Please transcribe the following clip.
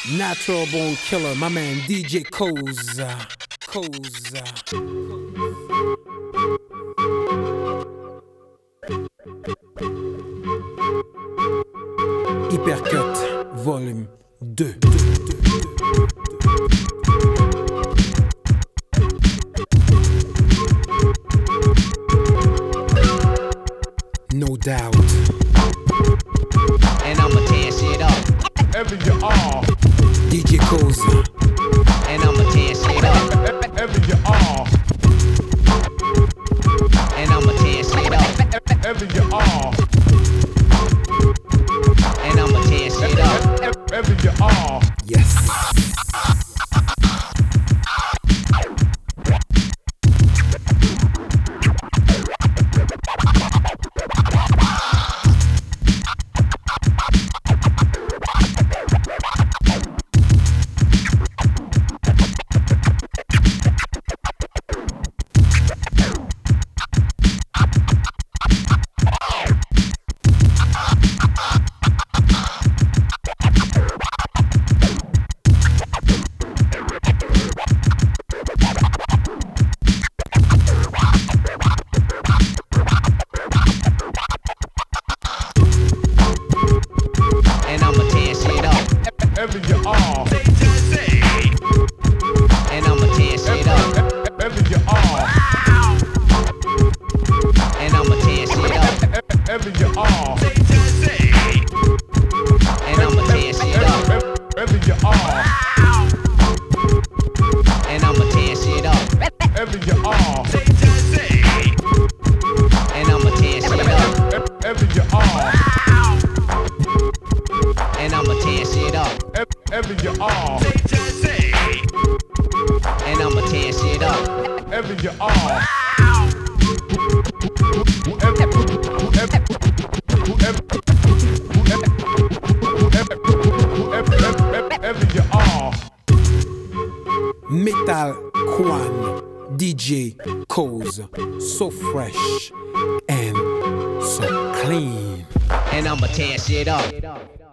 Natural Born Killer, my man DJ Koza. Koza. Hypercut, volume 2. No doubt. And I'ma tear shit up. Ever you are. DJ Koza. And I'ma tear shit up. Ever you are. And I'ma tear shit up. Ever you are. And I'ma tear shit up. Ever you are. Yes. Ever you are. And I'ma tear shit up. Ever you are. And I'ma tear shit up. Ever you are. And I'ma tear shit up. Ever you are. And I'ma tear shit up. Ever you are. And I'ma tear shit up. Ever you are. And I'ma tear shit up. Ever you are. And I'ma tear shit up. Ever you are. Ever you are. Metal Kwan. DJ Koza. So fresh and so clean. And I'ma tear shit up.